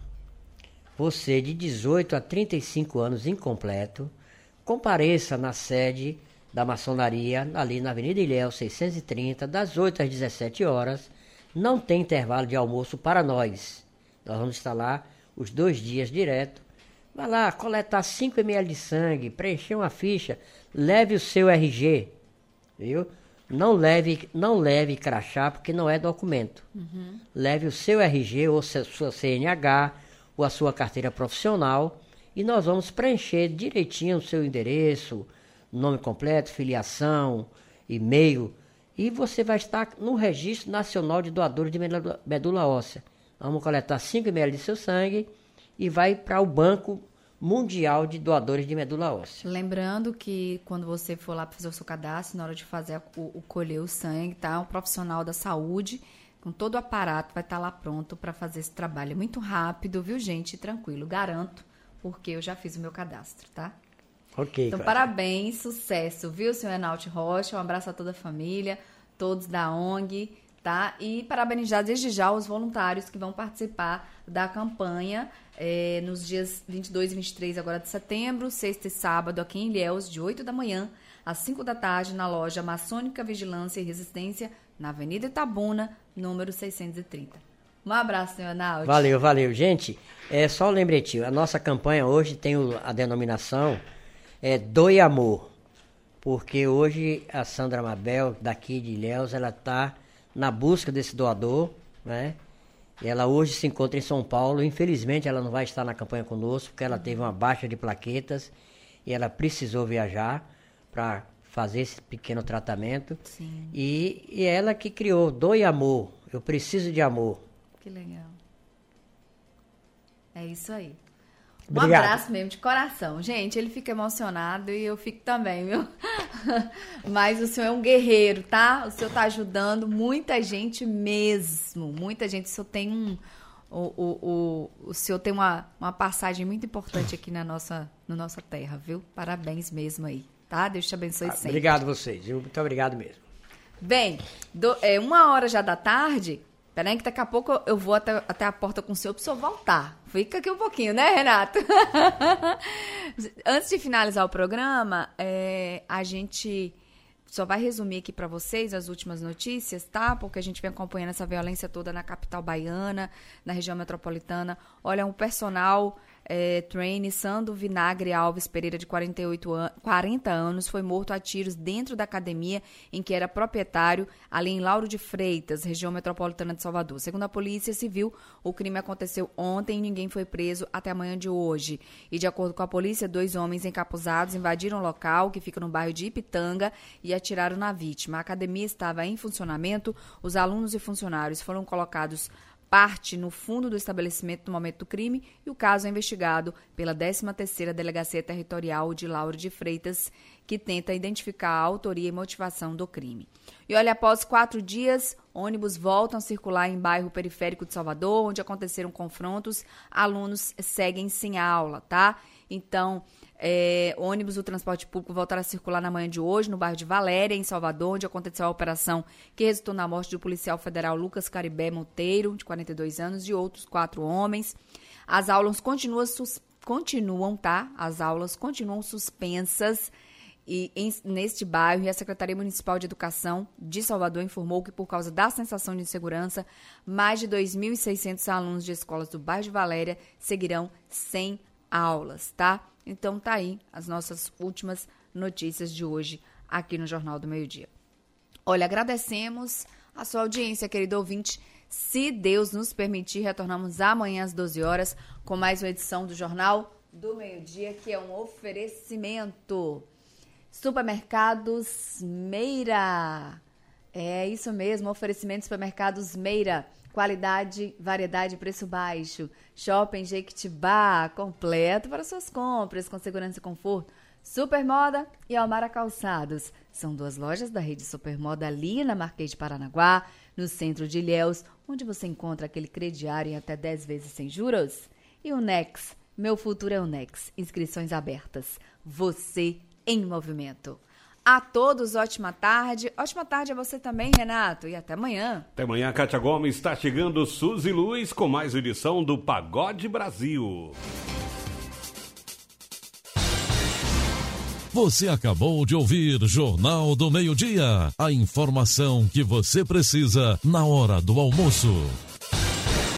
Você de dezoito a trinta e cinco anos incompleto, compareça na sede da maçonaria, ali na Avenida Ilhéus seiscentos e trinta, das oito às dezessete horas. Não tem intervalo de almoço para nós. Nós vamos estar lá os dois dias direto. Vai lá coletar cinco mililitros de sangue, preencher uma ficha, leve o seu R G, viu? Não leve, não leve crachá, porque não é documento. Uhum. Leve o seu R G, ou seu, sua C N H, ou a sua carteira profissional, e nós vamos preencher direitinho o seu endereço, nome completo, filiação, e-mail, e você vai estar no Registro Nacional de Doadores de Medula, medula Óssea. Vamos coletar cinco mililitros de seu sangue e vai para o Banco Mundial de Doadores de Medula Óssea. Lembrando que quando você for lá para fazer o seu cadastro, na hora de fazer o, o colher o sangue, tá? Um profissional da saúde, com todo o aparato, vai estar lá pronto para fazer esse trabalho. É muito rápido, viu, gente? Tranquilo, garanto, porque eu já fiz o meu cadastro, tá? Ok. Então, cara. Parabéns, sucesso, viu, senhor Enalti Rocha? Um abraço a toda a família, todos da O N G, tá? E parabenizar desde já os voluntários que vão participar da campanha é, nos dias vinte e dois e vinte e três agora de setembro, sexta e sábado aqui em Ilhéus, de oito da manhã às cinco da tarde, na loja Maçônica Vigilância e Resistência, na Avenida Itabuna, número seiscentos e trinta. Um abraço, senhor Enalti. Valeu, valeu. Gente, é só um lembretinho. A nossa campanha hoje tem o, a denominação é, Doe Amor. Porque hoje a Sandra Mabel, daqui de Ilhéus, ela está na busca desse doador, né? E ela hoje se encontra em São Paulo. Infelizmente, ela não vai estar na campanha conosco, porque ela uhum. teve uma baixa de plaquetas e ela precisou viajar para fazer esse pequeno tratamento. Sim. E, e ela que criou Doe Amor. Eu preciso de amor. Que legal. É isso aí. Um Obrigado. Abraço mesmo, de coração. Gente, ele fica emocionado e eu fico também, viu? Mas o senhor é um guerreiro, tá? O senhor tá ajudando muita gente mesmo. Muita gente. O senhor tem um... O, o, o, o senhor tem uma, uma passagem muito importante aqui na nossa, na nossa terra, viu? Parabéns mesmo aí, tá? Deus te abençoe Ah, sempre. obrigado a vocês, viu? Muito obrigado mesmo. Bem, do, é, uma hora já da tarde... Peraí que daqui a pouco eu vou até, até a porta com o senhor para o senhor voltar. Fica aqui um pouquinho, né, Renato? Antes de finalizar o programa, é, a gente só vai resumir aqui para vocês as últimas notícias, tá? Porque a gente vem acompanhando essa violência toda na capital baiana, na região metropolitana. Olha, um personal... É, trainee Sandro Vinagre Alves Pereira, de quarenta e oito an- quarenta anos, foi morto a tiros dentro da academia em que era proprietário, ali em Lauro de Freitas, região metropolitana de Salvador. Segundo a Polícia Civil, o crime aconteceu ontem e ninguém foi preso até a manhã de hoje. E, de acordo com a polícia, dois homens encapuzados invadiram o local, que fica no bairro de Ipitanga, e atiraram na vítima. A academia estava em funcionamento, os alunos e funcionários foram colocados parte no fundo do estabelecimento no momento do crime e o caso é investigado pela décima terceira Delegacia Territorial de Lauro de Freitas, que tenta identificar a autoria e motivação do crime. E olha, após quatro dias, ônibus voltam a circular em bairro periférico de Salvador, onde aconteceram confrontos, alunos seguem sem aula, tá? Então, é, ônibus do transporte público voltaram a circular na manhã de hoje, no bairro de Valéria, em Salvador, onde aconteceu a operação que resultou na morte do policial federal Lucas Caribé Monteiro, de quarenta e dois anos, e outros quatro homens. As aulas continuam, sus- continuam tá? As aulas continuam suspensas e, em, neste bairro, e a Secretaria Municipal de Educação de Salvador informou que, por causa da sensação de insegurança, mais de dois mil e seiscentos alunos de escolas do bairro de Valéria seguirão sem aulas, tá? Então tá aí as nossas últimas notícias de hoje aqui no Jornal do Meio-Dia. Olha, agradecemos a sua audiência, querido ouvinte. Se Deus nos permitir, retornamos amanhã às doze horas com mais uma edição do Jornal do Meio-Dia, que é um oferecimento. Supermercados Meira. É isso mesmo, oferecimento Supermercados Meira. Qualidade, variedade e preço baixo. Shopping Jequitibá, completo para suas compras, com segurança e conforto. Supermoda e Almara Calçados. São duas lojas da rede Supermoda ali na Marquês de Paranaguá, no centro de Ilhéus, onde você encontra aquele crediário em até dez vezes sem juros. E o Nex, meu futuro é o Nex. Inscrições abertas. Você em movimento. A todos, ótima tarde. Ótima tarde a você também, Renato. E até amanhã. Até amanhã, Kátia Gomes. Está chegando Suzy Luz com mais edição do Pagode Brasil. Você acabou de ouvir Jornal do Meio-Dia. A informação que você precisa na hora do almoço.